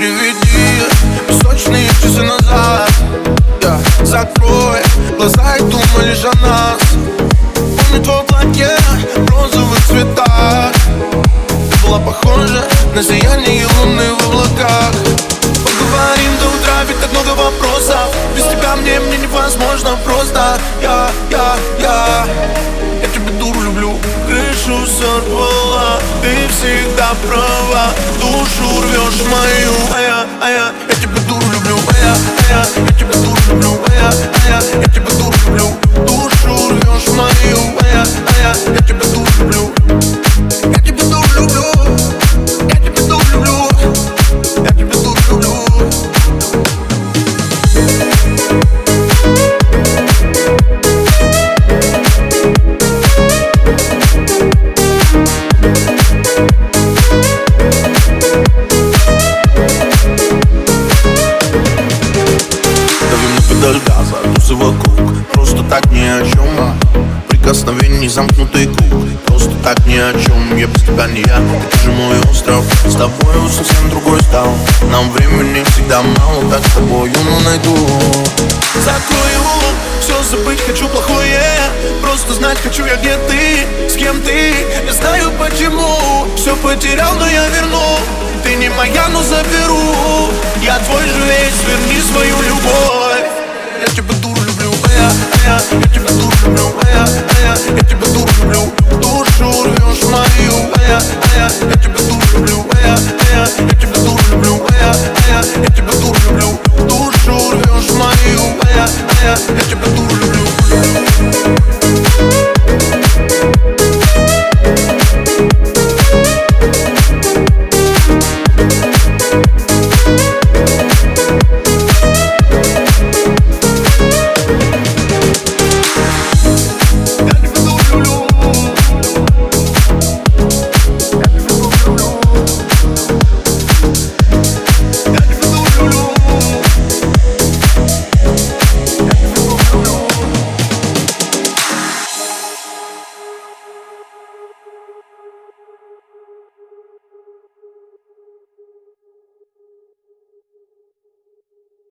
переведи песочные часы назад. Закрой глаза и думай лишь о нас. Помню твое платье в розовых цветах. Ты была похожа на сияние луны в облаках. Поговорим до утра, ведь так много вопросов. Без тебя мне невозможно просто. Я тебя, дуру, люблю. Крышу сорвала, ты всегда права. Душу рвешь мою, я тебя, дуру, люблю. Я тебя, дуру, люблю. Я тебя, дуру, люблю. Душу рвешь мою, я тебя, дуру, люблю. Я тебя, дуру, люблю. Я тебя, дуру, люблю. Я тебя, дуру, люблю. Педаль газа, тусы вокруг. Просто так ни о чем. Прикосновений замкнутый круг. Просто так ни о чем. Я без тебя не я, ты же мой остров. С тобою совсем другой стал. Нам времени всегда мало, так с тобою найду. Закрою, все забыть хочу плохое. Просто знать хочу я, где ты, с кем ты. Я знаю почему. Все потерял, но я верну. Ты не моя, но заберу. Я твой же весь, верни свою любовь. Я тебя, дуру, люблю. Я тебя, дуру, люблю. Я тебя, дуру, люблю. Душу рвешь мою. Я тебя, дуру, люблю. Я тебя, дуру,